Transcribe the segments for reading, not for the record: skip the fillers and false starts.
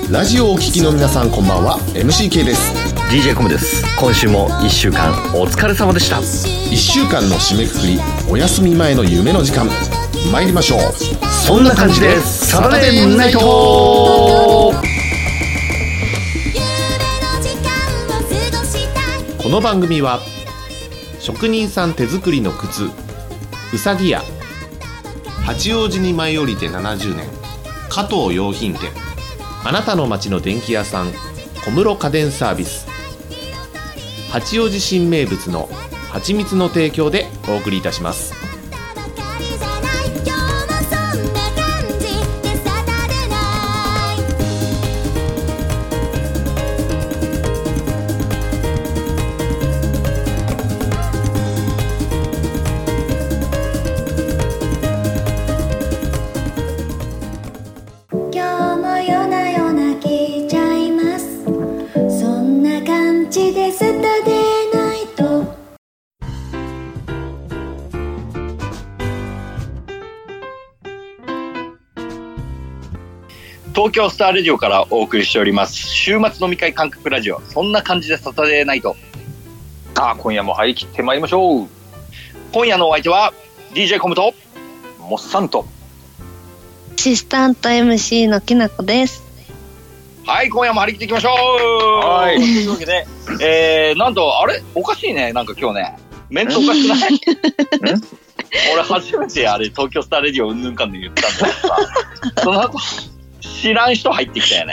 ラジオをお聞きの皆さんこんばんは、 MCK です。 DJ コムです。今週も1週間お疲れ様でした。 1週間の締めくくり、お休み前の夢の時間、参りましょう。 そんな感じでサタデーナイト。 この番組は職人さん手作りの靴うさぎ屋、八王子に舞い降りて70年加藤洋品店、あなたの街の電気屋さん小室家電サービス、八王子新名物の蜂蜜の提供でお送りいたします。 東京スターレディオからお送りしております週末飲み会感覚ラジオ、そんな感じでサタデーナイト。 さあ今夜も張り切ってまいりましょう。 今夜のお相手は DJ コムとモッサンとアシスタント MC のきなこです。 はい、今夜も張り切っていきましょう。 はい、 というわけで、なんとあれおかしいね、なんか今日ねメンツおかしくない俺初めてあれ東京スターレディオうんぬんかんで言ったんだけどさその後知らん人入ってきたよね。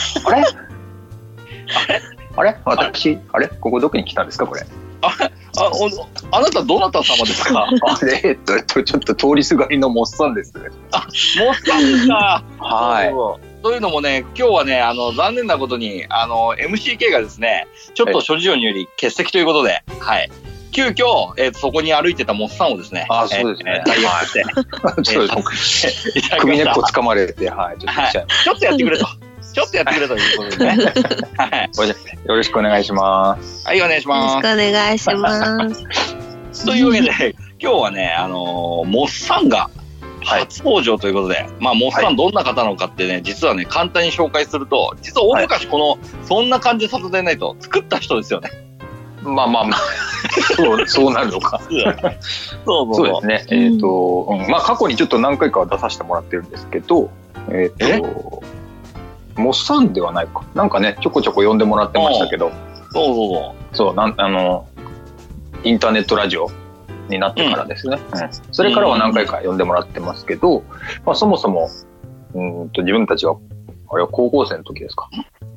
あれ私、ここどこに来たんですかこれ。 あなたどなた様ですか。 ちょっと通りすがりのモッサンです。 モッサンですか。 はい。 というのもね、今日はね、残念なことにMCK がですね、ちょっと諸事情により欠席ということで、はい。急遽、そこに歩いてたモッサンをですね、 そうですね。 対応して、 首根っこ掴まれて、はい、 ちょっとやってくれと。ちょっとやってくれということでね。はい。 よろしくお願いします。 はい、お願いします。 よろしくお願いします。 というわけで、今日はね、モッサンが初登場ということで、まあ、モッサンどんな方なのかってね、実はね、簡単に紹介すると、実は大昔この、そんな感じでサタデーナイト作った人ですよね。 まあそうなるのか。そうですね。まあ過去にちょっと何回かは出させてもらってるんですけど、モッサンではないか。なんかね、ちょこちょこ呼んでもらってましたけど、そうインターネットラジオになってからですね。それからは何回か呼んでもらってますけど、まあそもそも自分たちはあれは高校生の時ですか。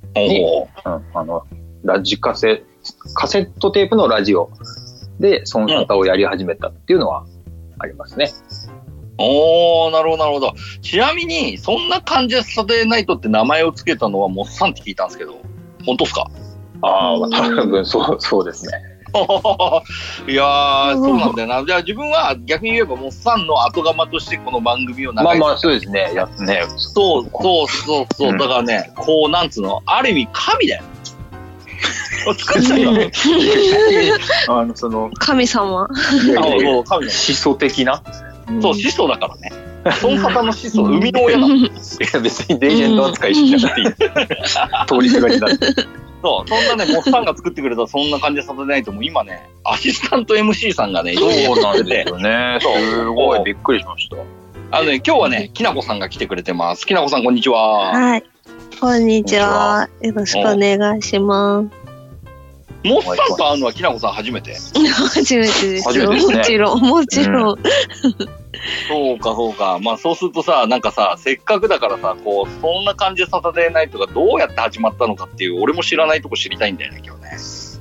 カセットテープのラジオでその方をやり始めたっていうのはありますね。 なるほどなるほど。ちなみにそんな感じでサタデーナイトって名前をつけたのはモッサンって聞いたんですけど、本当ですか？ 多分そうですね。 いやー、そうなんだよな。じゃあ自分は逆に言えばモッサンの後釜としてこの番組をまあそうですね。 そう、だからね、こうなんつうの、ある意味神だよ。作ったよ。 その神様。 始祖的な。 そう、始祖だからね。その方の始祖、生みの親だ。いや別にレジェンド扱いしなくていい。通りすがりになって。 そう、そんなね、モッサンが作ってくれたそんな感じでサタデーナイトも今ね、アシスタント MC さんがね、 そうなんですよね。すごいびっくりしました。 今日はね、きなこさんが来てくれてます。きなこさん、こんにちは。 はい。こんにちは。よろしくお願いします。 モッサンと会うのはきなこさん初めて？ 初めてですよ。もちろん。 そうか。まあそうするとさ、なんかさ、せっかくだからさ、こう、そんな感じでサタデーナイトがどうやって始まったのかっていう、俺も知らないとこ知りたいんだよね、今日ね。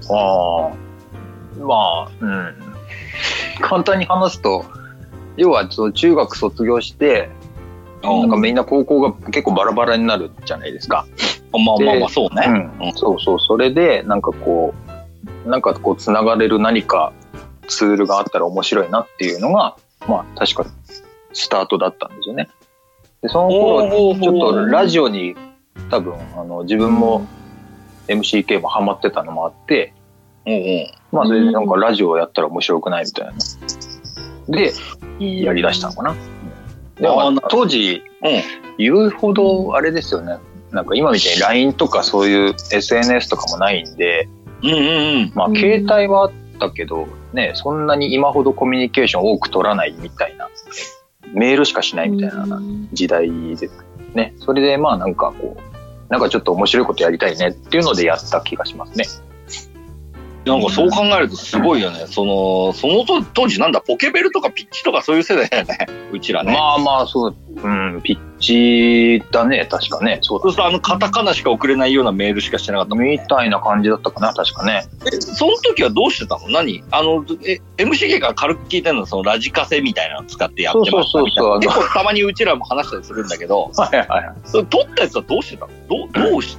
簡単に話すと、要は中学卒業して、なんかみんな高校が結構バラバラになるじゃないですか。 まあそうね。 それでなんかこうつながれる何かツールがあったら面白いなっていうのが、まあ確かスタートだったんですよね。でその頃ちょっとラジオに多分自分も MCK もハマってたのもあって、まあそれでなんかラジオをやったら面白くないみたいなでやりだしたのかな。でも当時言うほどあれですよね。 なんか今みたいに LINE とかそういう SNS とかもないんで、まあ携帯はあったけど、ね、そんなに今ほどコミュニケーション多く取らないみたいな、メールしかしないみたいな時代でね、それでまあなんかこう、なんかちょっと面白いことやりたいねっていうのでやった気がしますね。 なんかそう考えるとすごいよね。その当時なんだ、ポケベルとかピッチとかそういう世代だよね。うちらね。 まあまあそう、ピッチだね、確かね。そうするとカタカナしか送れないようなメールしかしてなかったもんね。 みたいな感じだったかな、確かね。 その時はどうしてたの？何MC が軽く聞いてるのはそのラジカセみたいなの使ってやってましたみたいな。結構たまにうちらも話したりするんだけど、 はいはいはい。 それ撮ったやつはどうしてたの？どうして？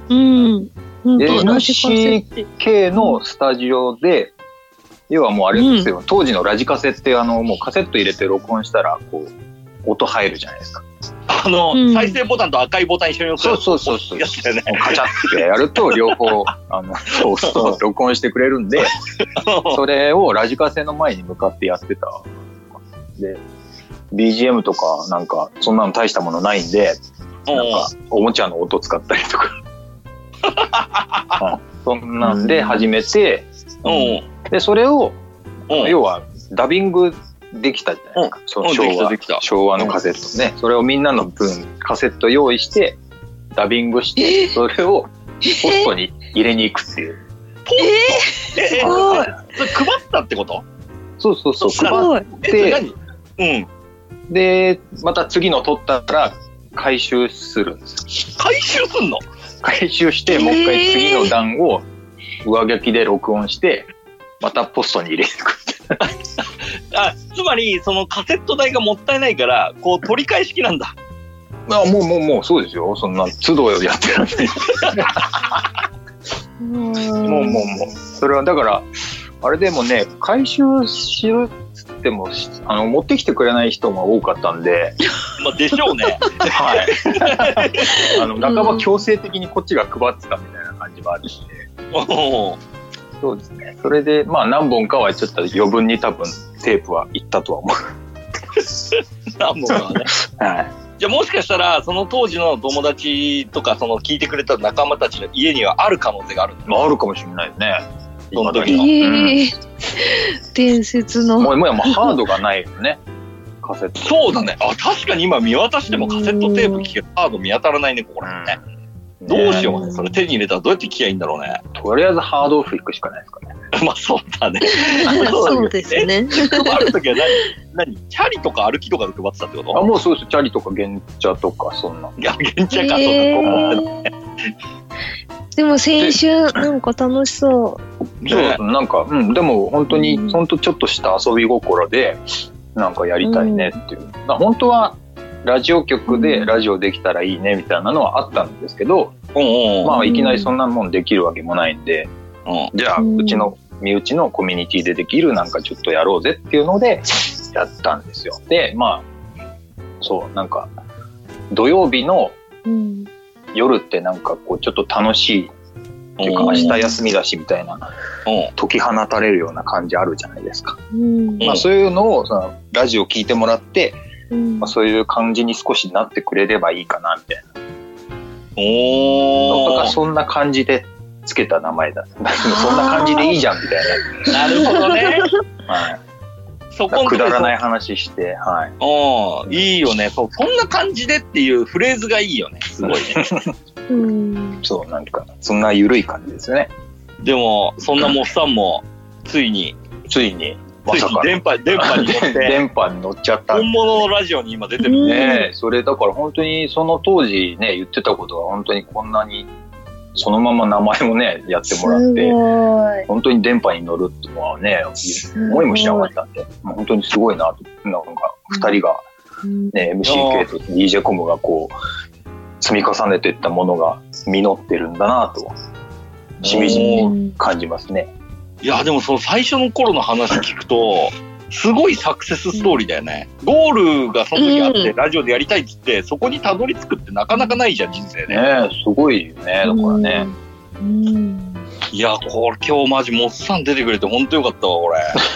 NCK のスタジオで、要はもうあれですよ、当時のラジカセってもうカセット入れて録音したらこう音入るじゃないですか。 再生ボタンと赤いボタン一緒に押すやつ。そうやつだよね。 カチャってやると両方そう録音してくれるんで、それをラジカセの前に向かってやってた。で BGM とかなんかそんなの大したものないんで、なんかおもちゃの音使ったりとか。そんなんで始めて、でそれを要はダビングできたじゃないですか。昭和のカセットね。それをみんなの分カセット用意してダビングして、それをポストに入れに行くっていう。 それ配ったってこと？ そう配って、でまた次の撮ったら回収するんです。 回収すんの？ 回収してもう一回次の段を上書きで録音してまたポストに入れていくつまりそのカセット代がもったいないからこう取り替え式なんだ。 もうそうですよ。そんな都度やってるんでもうそれはだからあれでもね、回収しろっても持ってきてくれない人が多かったんでまあでしょうねはい半ば強制的にこっちが配ってたみたいな感じもあるんで、そうですね。それでまあ何本かはちょっと余分に多分テープはいったとは思う何本かはねはい。じゃあもしかしたらその当時の友達とかその聞いてくれた仲間たちの家にはある可能性があるんだ、 あるかもしれないですね。 その時の、 伝説のもうハードがないよねカセット。 そうだね。確かに今見渡してもカセットテープ聞けハード見当たらないね、ここらね。どうしようね。それ手に入れたらどうやって聞きゃいいんだろうね。 とりあえずハードオフ行くしかないですかねまあそうだねそうですね。 配る時は何チャリとか歩きとかで配ってたってこと？ もうそうです。チャリとか原茶とかそんな。 いや原茶かそうだ。 でも先週なんか楽しそう。 そうなんかでも本当にちょっとした遊び心でなんかやりたいねっていう。本当はラジオ局でラジオできたらいいねみたいなのはあったんですけど、まあいきなりそんなもんできるわけもないんで、じゃあうちの身内のコミュニティでできるなんかちょっとやろうぜっていうのでやったんですよ。でまあそうなんか土曜日の夜ってなんかこうちょっと楽しいっていうか明日休みだしみたいな解き放たれるような感じあるじゃないですか。まあそういうのをそのラジオ聞いてもらって、まあ、そういう感じに少しなってくれればいいかなみたいな。とかそんな感じでつけた名前だ。そんな感じでいいじゃんみたいな。なるほどね。 はい。そこくだらない話して、 はい。いいよね。そんな感じでっていうフレーズがいいよね。すごいね。 そうなんかそんな緩い感じですよね。 でもそんなモッサンもついにまさか電波に乗って電波に乗っちゃった。 本物のラジオに今出てるね。それだから本当にその当時ね言ってたことは本当にこんなにそのまま名前もねやってもらって本当に電波に乗るっていうのはね思いもしなかったんで本当にすごいなと。なんか2人が、ね、MCK と DJ コムがこう積み重ねていったものが実ってるんだなとしみじみ感じますね。 いやでもその最初の頃の話聞くとすごいサクセスストーリーだよね。ゴールがその時あって、ラジオでやりたいっつってそこにたどり着くってなかなかないじゃん人生で。 ねすごいよね。だからね。 いやこれ今日マジモッサン出てくれて本当よかったわ俺。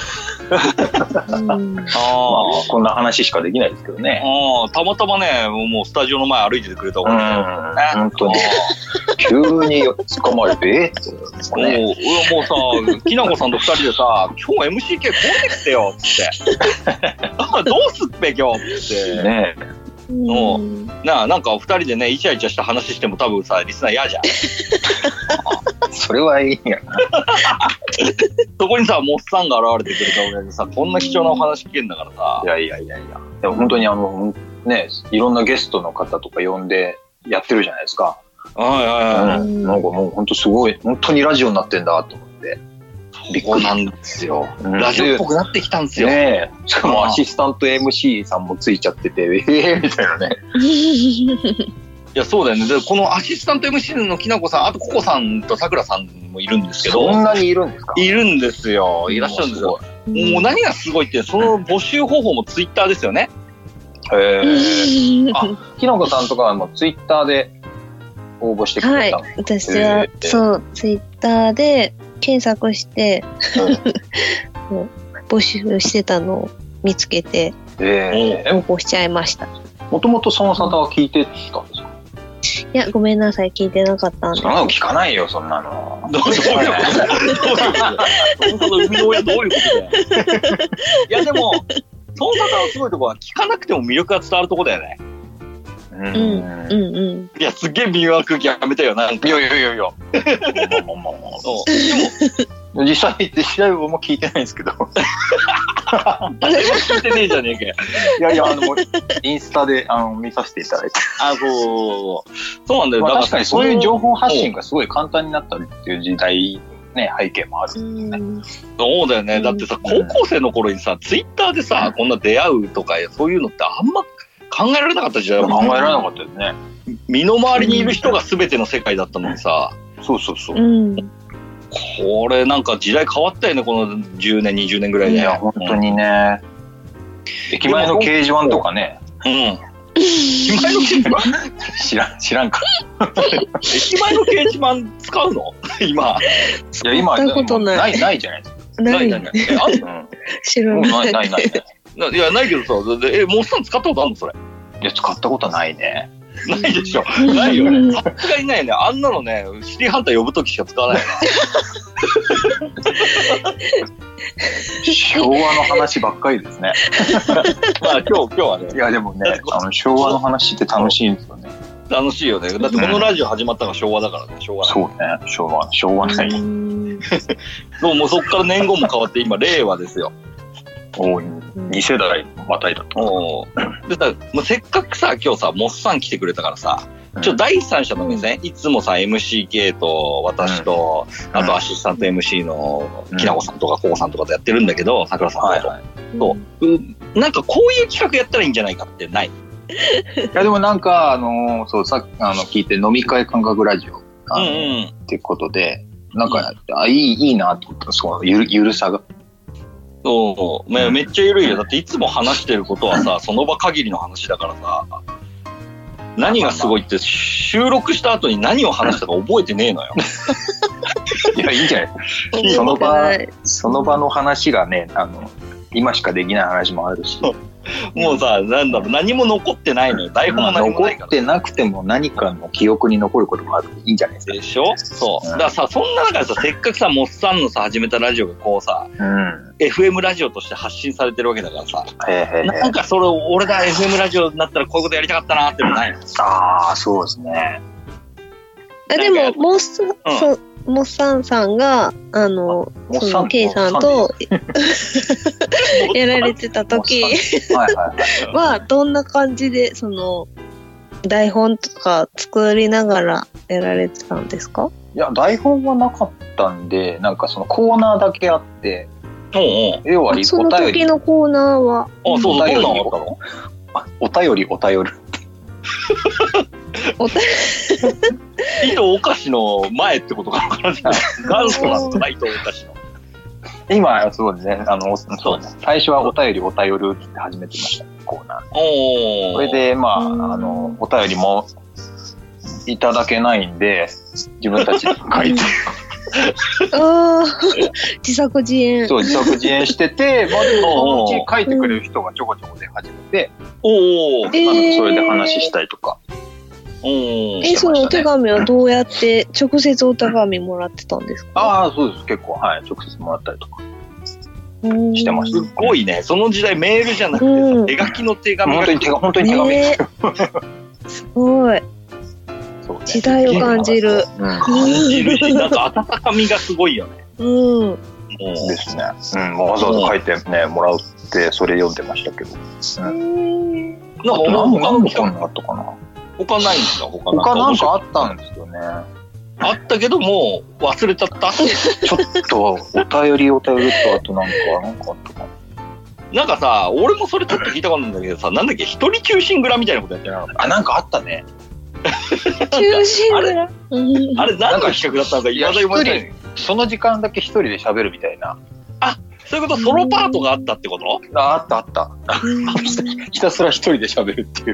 こんな話しかできないですけどね。 たまたまね、もうスタジオの前歩いててくれたからね。 本当に。急に捕まえて、 俺もうさ、きなこさんと2人でさ、今日 MCK 来れてきてよっつって。どうすっぺ今日っつって。ねなんか2人でね、イチャイチャした話しても多分さ、リスナー嫌じゃん。 それはいいやな。 そこにさ、モッサンが現れてくれた俺でさ、こんな貴重なお話聞けんだからさ。 いや。でも本当にね、いろんなゲストの方とか呼んでやってるじゃないですか。なんかもう本当すごい、本当にラジオになってんだと思って。 びっくりなんですよ。ラジオっぽくなってきたんですよ。 ねえ。しかもアシスタント MC さんもついちゃってて、みたいなね。 いや、そうだよね。で、このアシスタント MC のきなこさん、あとココさんとさくらさんもいるんですけど。 そんなにいるんですか？ いるんですよ。いらっしゃるんですよ。もう何がすごいって、その募集方法もツイッターですよね。 きなこさんとかはもうツイッターで応募してくれたの？はい、 私は、そうツイッターで検索して、募集してたのを見つけて応募しちゃいました。 もともとその沙汰は聞いてたんですか？ いや、ごめんなさい、聞いてなかったんで。 そんなの聞かないよ、そんなの。 どういうこと生みの親どういうことだよ。いや、でもその沙汰のすごいところは聞かなくても魅力が伝わるとこだよね。いや、すっげえ微妙な空気やめたよな。いや。でも実際僕も聞いてないんですけど。 誰も聞いてねえじゃねえかよ。 いやインスタで見させていただいて。 そうなんだよ。 確かにそういう情報発信がすごい簡単になったっていう時代ね、背景もあるんですね。 そうだよね。だってさ、高校生の頃にさ、ツイッターでさ、こんな出会うとかそういうのってあんま考えられなかった時代だもんね。 考えられなかったですね。 身の回りにいる人が全ての世界だったのにさ。 そう。 これなんか時代変わったよね、この10年20年ぐらいで。 いや本当にね。駅前の掲示板とかね。 駅前の掲示板知らんか。 駅前の掲示板使うの？今。 いや今ないじゃないですか。ない。 知らない。 ない。 いや、ないけどさ、モッサン使ったことあるのそれ？ いや、使ったことないね。 ないでしょ。ないよね。さすがにないよね。あんなのね、シティハンター呼ぶときしか使わないよね。 昭和の話ばっかりですね。 まあ今日はね。 いや、でもね、昭和の話って楽しいんですよね。 楽しいよね。だってこのラジオ始まったのが昭和だからね。昭和。 そうね。昭和ない。 もうそっから年号も変わって今令和ですよ。 2世代またいだと。 でさ、もうせっかくさ、今日さ、モッサン来てくれたからさ、第三者の目線、いつもさ、MCK と私と、あとアシスタント MC のきなこさんとかコウさんとかとやってるんだけど、さくらさんと。なんかこういう企画やったらいいんじゃないかってない？いや、でもなんか、そう、さっき聞いて飲み会感覚ラジオっていうことで、なんか、いいなと思った、そう、ゆるさが。 そう、めっちゃ緩いよ。だっていつも話してることはさ、その場限りの話だからさ、何がすごいって収録した後に何を話したか覚えてねえのよ。 いや、いいんじゃないその場の話がね、今しかできない話もあるし。 もうさ、なんだろう、何も残ってないのよ。台本も何もないから。 残ってなくても何かの記憶に残ることもある。いいんじゃないですか。 でしょ？そう。だからさ、そんな中でさ、せっかくさ、モッサンのさ、始めたラジオがこうさ、FM ラジオとして発信されてるわけだからさ、なんかそれ、俺が FM ラジオになったらこういうことやりたかったなってのないの？ ああ、そうですね。 でも、モッサンさんが、その K さんとやられてた時は、どんな感じで、その、台本とか作りながらやられてたんですか？ いや、台本はなかったんで、なんかそのコーナーだけあって、要はその時のコーナーは、 お便り。 糸お菓子の前ってことかな。元祖なんだな、糸お菓子の。 今、そうですね。そうです。最初はお便りって始めてました、コーナー。それで、まあ、お便りもいただけないんで、自分たちで書いて。 ああ、自作自演。 そう、自作自演してて、まあでも、そのうち書いてくれる人がちょこちょこ出始めて、 おお。 それで話したりとか。 そのお手紙はどうやって直接お手紙もらってたんですか？ ああ、そうです。結構、はい。直接もらったりとかしてました。 すごいね。その時代メールじゃなくてさ、手書きの手紙が。 本当に手紙ですよ。 すごい。時代を感じる。 感じるし、なんか温かみがすごいよね。 ですね。わざわざ書いてね、もらって、それ読んでましたけど。何の本があったかな？ 他ないんですか？ 他なんかあったんですよね。 あったけどもう忘れちゃった。 ちょっとお便りとあとなんかあったかな。 なんかさ、俺もそれちょっと聞いたことあるんだけどさ、なんだっけ、一人中心蔵みたいなことやってなかった？ あ、なんかあったね。 中心蔵？ あれ何の企画だったのか、いまだに覚えてない。 その時間だけ一人で喋るみたいな。 あ、そういうこと、ソロパートがあったってこと？ あった。ひたすら一人で喋るっていう。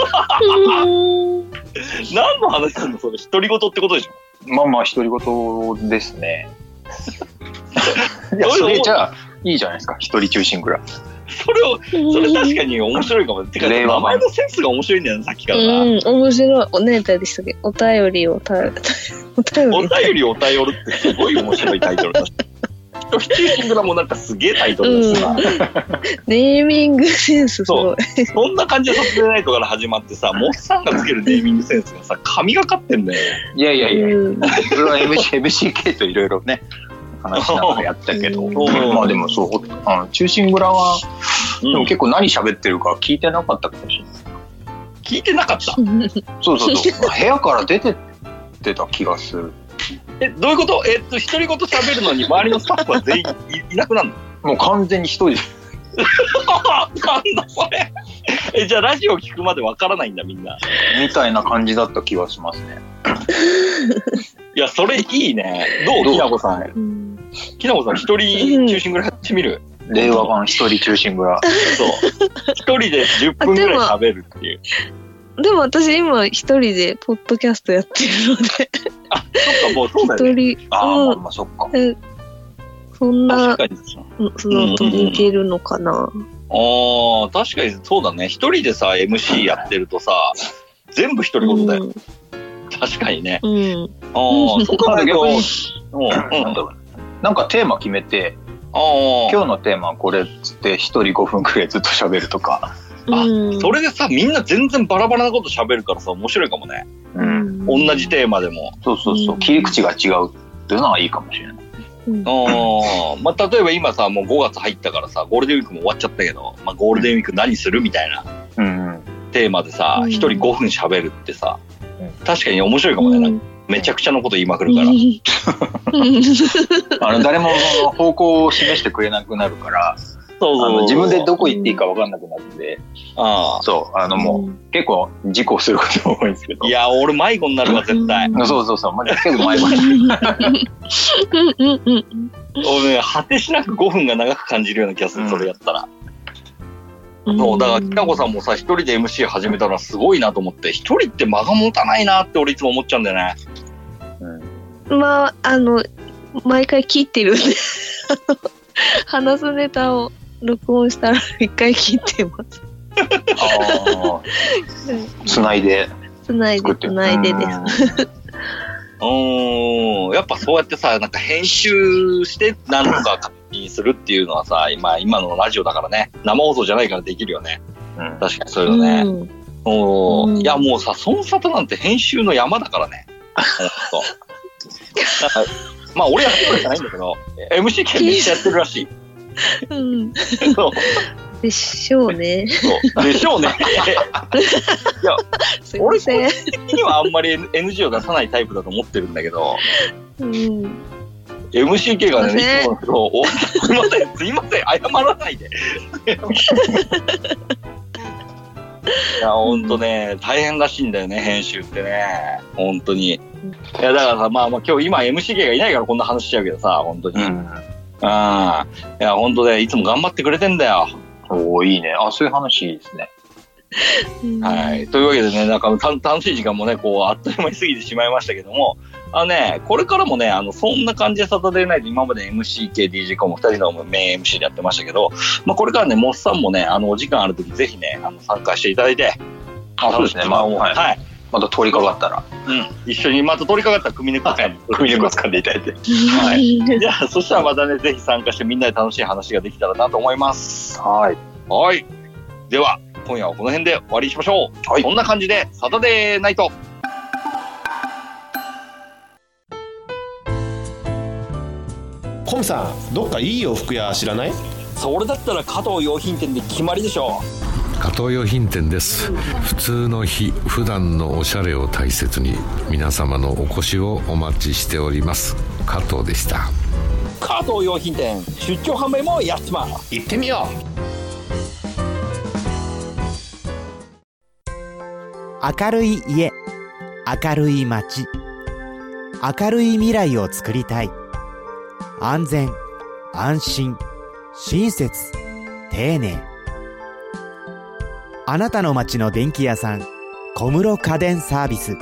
何の話すんのそれ、独り言ってことでしょ？ まあ、独り言ですね。いや、それじゃあ、いいじゃないですか、一人中心蔵。 それ確かに面白いかも。てか、名前のセンスが面白いんだよね、さっきから。 面白い。おねえたでしたっけ？お便りを頼るってすごい面白いタイトルだ。一人中心蔵もなんかすげえタイトルだしさ。 ネーミングセンスすごい。 そんな感じでサスペナイトから始まってさ、モッさんがつけるネーミングセンスがさ、神がかってんだよ。 いや。それは MCK といろいろね、話しながらやったけど。まあでもそう、中心蔵は、でも結構何喋ってるか聞いてなかったかもしれない。 聞いてなかった？ そう。部屋から出てってた気がする。 どういうこと？独り言喋るのに周りのスタッフは全員いなくなるの？ もう完全に一人です。 なんだそれ。じゃあラジオ聞くまでわからないんだみんな。 みたいな感じだった気がしますね。 いや、それいいね。どうきなこさん。きなこさん一人中心ぐらいやってみる？ 令和版一人中心蔵。 そう。一人で10分ぐらい喋るっていう。 でも私今一人でポッドキャストやってるので。 あ、そっか、もうそうだよね。 一人。 まあそっか。 そんな、そのと似てるのかな。 確かにそうだね。一人でさ、MC やってるとさ、全部独り言だよ。確かにね。 そっか、逆に、なんかテーマ決めて、今日のテーマはこれっつって一人5分くらいずっと喋るとか。 それでさ、みんな全然バラバラなこと喋るからさ、面白いかもね。同じテーマでも。 そう。切り口が違うっていうのはいいかもしれない。 まあ、例えば今さ、もう5月入ったからさ、ゴールデンウィークも終わっちゃったけど、まあ、ゴールデンウィーク何するみたいなテーマでさ、一人5分喋るってさ、確かに面白いかもね。めちゃくちゃのこと言いまくるから。 誰も方向を示してくれなくなるから、自分でどこ行っていいか分かんなくなるんで、もう結構事故することが多いんですけど。 いや、俺迷子になるわ、絶対。 そう、まあ、結構迷子になる。 俺ね、果てしなく5分が長く感じるような気がする、それやったら。そう、だから、きなこさんもさ、一人で MC 始めたのはすごいなと思って、一人って間が持たないなって俺いつも思っちゃうんだよね。 まあ、毎回切ってるんで、話すネタを録音したら一回切ってます。 つないでです。 やっぱそうやってさ、なんか編集して何とか確認するっていうのはさ、今のラジオだからね、生放送じゃないからできるよね。確かにそういうのね。いや、もうさ、孫里なんて編集の山だからね。まあ俺やってるわけじゃないんだけど、MC 権めっちゃやってるらしい。 でしょうね。 でしょうね。いや、俺個人的にはあんまり NG を出さないタイプだと思ってるんだけど、MCK がね、いつものことすいません、謝らないで。いや、ほんとね、大変らしいんだよね、編集ってね。ほんとに。いや、だからさ、まあ今MCK がいないからこんな話しちゃうけどさ、ほんとに。いや、ほんとね、いつも頑張ってくれてんだよ。 いいね。そういう話いいですね。 はい。というわけでね、なんか楽しい時間もね、こう、あっという間に過ぎてしまいましたけども、これからもね、そんな感じでサタデーナイト、今まで MC 系 DJ コム2人のメイン MC でやってましたけど、まあ、これからね、モッさんもね、お時間あるときぜひね、参加していただいて、 そうですね、まあ、はい。はい、また通りかかったら。 一緒にまた通りかかったら組猫会に。 組猫掴んでいただいて。 はい。じゃあ、そしたらまたね、ぜひ参加してみんなで楽しい話ができたらなと思います。 はい。 はい。では、今夜はこの辺で終わりにしましょう。はい。そんな感じで、サタデーナイト。 コムさん、どっかいい洋服屋知らない？ それだったら加藤洋品店で決まりでしょう。 加藤洋品店です。普通の日、普段のおしゃれを大切に皆様のお越しをお待ちしております。加藤でした。 加藤洋品店、出張販売もやってます。 行ってみよう。明るい家、明るい街、明るい未来を作りたい。安全、安心、親切、丁寧。あなたの街の電気屋さん、小室家電サービス。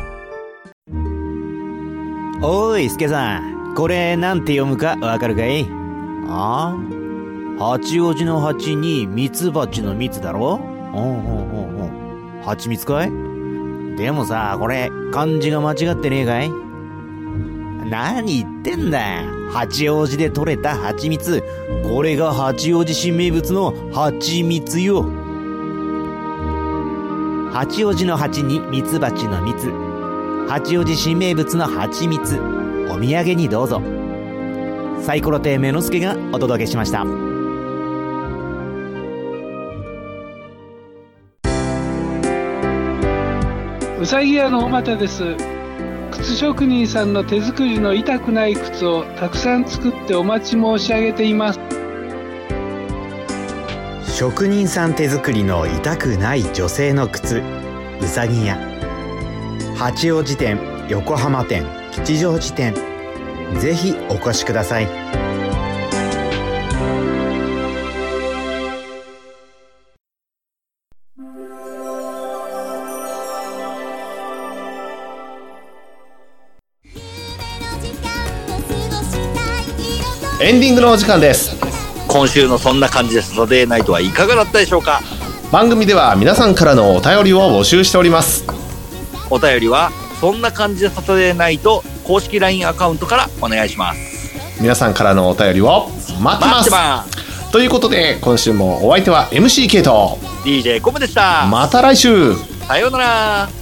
おい、助さん、これなんて読むかわかるかい？ああ、八王子の八にミツバチの蜜だろ？蜂蜜かい？でもさ、これ漢字が間違ってねえかい？何言ってんだよ。八王子で採れた蜂蜜。これが八王子新名物の蜂蜜よ。八王子の八にミツバチの蜜。八王子新名物の蜂蜜。お土産にどうぞ。サイコロ亭目の助がお届けしました。 うさぎ屋のおまたです。靴職人さんの手作りの痛くない靴をたくさん作ってお待ち申し上げています。 職人さん手作りの痛くない女性の靴、うさぎ屋。八王子店、横浜店、吉祥寺店、ぜひお越しください。 エンディングのお時間です。 今週のそんな感じでサタデーナイトはいかがだったでしょうか？ 番組では皆さんからのお便りを募集しております。 お便りはそんな感じでサタデーナイト公式 LINE アカウントからお願いします。 皆さんからのお便りを待ってます。ということで今週もお相手は MC ケイト DJ コムでした。 また来週。 さようなら。